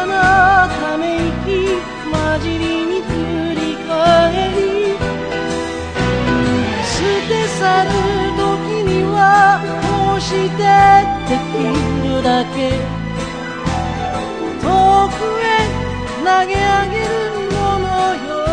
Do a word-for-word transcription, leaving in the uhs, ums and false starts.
なため息混じりに振り返り捨て去る時にはこうしてできるだけ遠くへ投げ上げるものよ